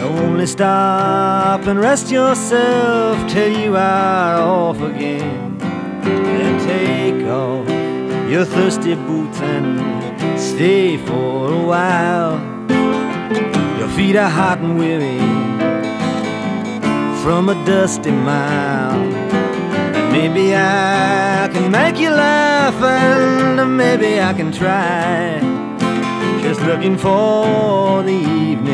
Only stop and rest yourself till you are off again. And take off your thirsty boots and stay for a while. Your feet are hot and weary from a dusty mile. And maybe I can make you laugh, and maybe I can try. Just looking for the evening